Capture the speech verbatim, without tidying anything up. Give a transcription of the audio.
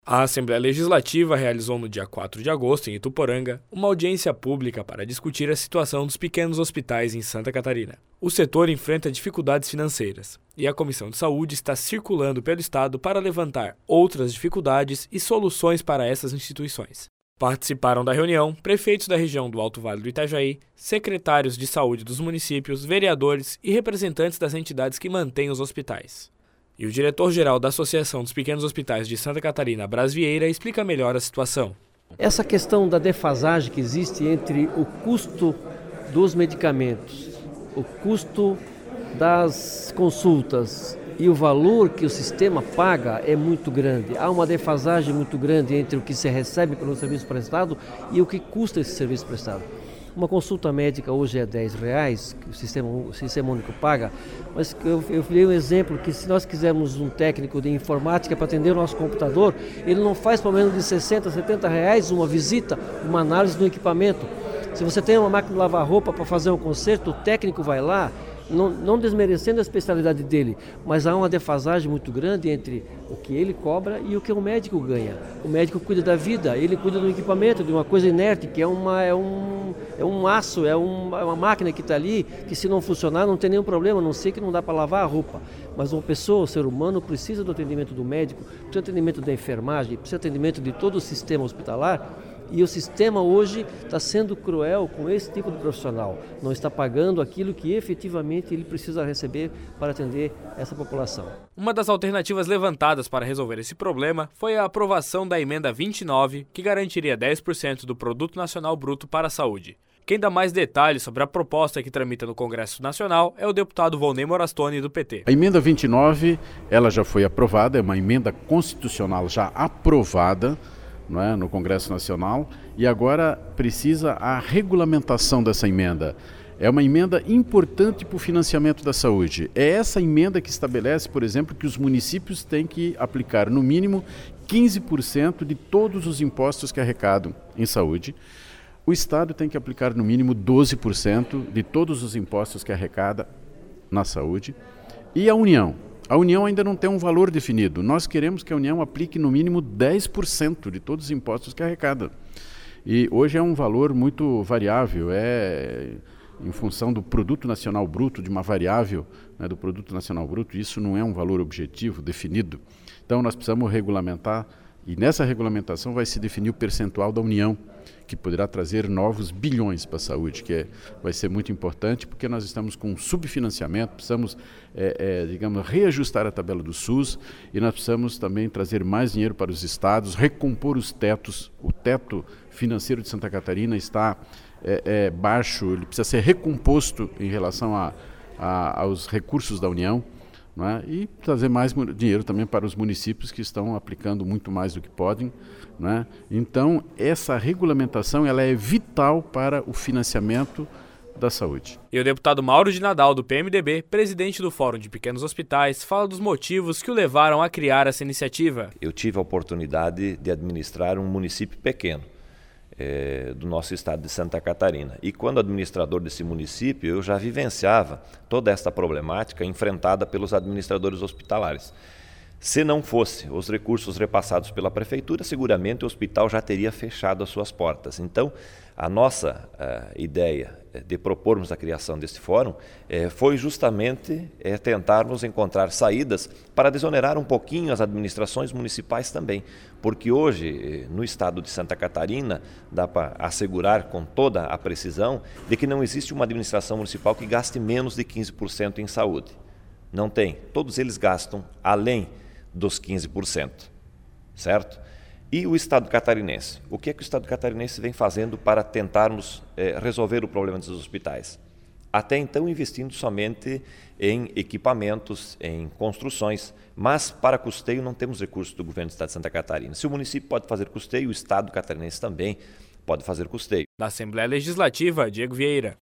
A Assembleia Legislativa realizou no dia quatro de agosto, em Ituporanga, uma audiência pública para discutir a situação dos pequenos hospitais em Santa Catarina. O setor enfrenta dificuldades financeiras e a Comissão de Saúde está circulando pelo estado para levantar outras dificuldades e soluções para essas instituições. Participaram da reunião prefeitos da região do Alto Vale do Itajaí, secretários de saúde dos municípios, vereadores e representantes das entidades que mantêm os hospitais. E o diretor-geral da Associação dos Pequenos Hospitais de Santa Catarina, Braz Vieira, explica melhor a situação. Essa questão da defasagem que existe entre o custo dos medicamentos, o custo das consultas e o valor que o sistema paga é muito grande. Há uma defasagem muito grande entre o que se recebe pelo serviço prestado e o que custa esse serviço prestado. Uma consulta médica hoje é dez reais, que o sistema, o sistema único paga, mas eu, eu dei um exemplo que se nós quisermos um técnico de informática para atender o nosso computador, ele não faz por menos de sessenta, setenta reais uma visita, uma análise do equipamento. Se você tem uma máquina de lavar roupa para fazer um conserto, o técnico vai lá, não, não desmerecendo a especialidade dele, mas há uma defasagem muito grande entre o que ele cobra e o que o médico ganha. O médico cuida da vida, ele cuida do equipamento, de uma coisa inerte, que é, uma, é, um, é um aço, é, um, é uma máquina que está ali, que se não funcionar não tem nenhum problema, a não sei que não dá para lavar a roupa. Mas uma pessoa, o ser humano, precisa do atendimento do médico, precisa do atendimento da enfermagem, precisa do atendimento de todo o sistema hospitalar. E o sistema hoje está sendo cruel com esse tipo de profissional. Não está pagando aquilo que efetivamente ele precisa receber para atender essa população. Uma das alternativas levantadas para resolver esse problema foi a aprovação da emenda vinte e nove, que garantiria dez por cento do Produto Nacional Bruto para a saúde. Quem dá mais detalhes sobre a proposta que tramita no Congresso Nacional é o deputado Volney Morastoni, do P T. A emenda vinte e nove, ela já foi aprovada, é uma emenda constitucional já aprovada, não é, no Congresso Nacional, e agora precisa a regulamentação dessa emenda. É uma emenda importante para o financiamento da saúde. É essa emenda que estabelece, por exemplo, que os municípios têm que aplicar no mínimo quinze por cento de todos os impostos que arrecadam em saúde. O Estado tem que aplicar no mínimo doze por cento de todos os impostos que arrecada na saúde. E a União? A União ainda não tem um valor definido. Nós queremos que a União aplique no mínimo dez por cento de todos os impostos que arrecada. E hoje é um valor muito variável, é em função do Produto Nacional Bruto, de uma variável, né, do Produto Nacional Bruto, isso não é um valor objetivo, definido. Então nós precisamos regulamentar, e nessa regulamentação vai se definir o percentual da União, que poderá trazer novos bilhões para a saúde, que é, vai ser muito importante, porque nós estamos com um subfinanciamento, precisamos, é, é, digamos, reajustar a tabela do SUS, e nós precisamos também trazer mais dinheiro para os estados, recompor os tetos. O teto financeiro de Santa Catarina está é, é, baixo, ele precisa ser recomposto em relação a, a, aos recursos da União, não é? E trazer mais dinheiro também para os municípios que estão aplicando muito mais do que podem, não é? Então, essa regulamentação ela é vital para o financiamento da saúde. E o deputado Mauro de Nadal, do P M D B, presidente do Fórum de Pequenos Hospitais, fala dos motivos que o levaram a criar essa iniciativa. Eu tive a oportunidade de administrar um município pequeno, É, do nosso estado de Santa Catarina. E quando administrador desse município, eu já vivenciava toda esta problemática enfrentada pelos administradores hospitalares. Se não fosse os recursos repassados pela prefeitura, seguramente o hospital já teria fechado as suas portas. Então, a nossa uh, ideia de propormos a criação deste fórum eh, foi justamente eh, tentarmos encontrar saídas para desonerar um pouquinho as administrações municipais também, porque hoje, eh, no estado de Santa Catarina, dá para assegurar com toda a precisão de que não existe uma administração municipal que gaste menos de quinze por cento em saúde. Não tem. Todos eles gastam além dos quinze por cento, certo? E o Estado catarinense? O que é que o Estado catarinense vem fazendo para tentarmos eh, resolver o problema dos hospitais? Até então investindo somente em equipamentos, em construções, mas para custeio não temos recursos do governo do Estado de Santa Catarina. Se o município pode fazer custeio, o Estado catarinense também pode fazer custeio. Da Assembleia Legislativa, Diego Vieira.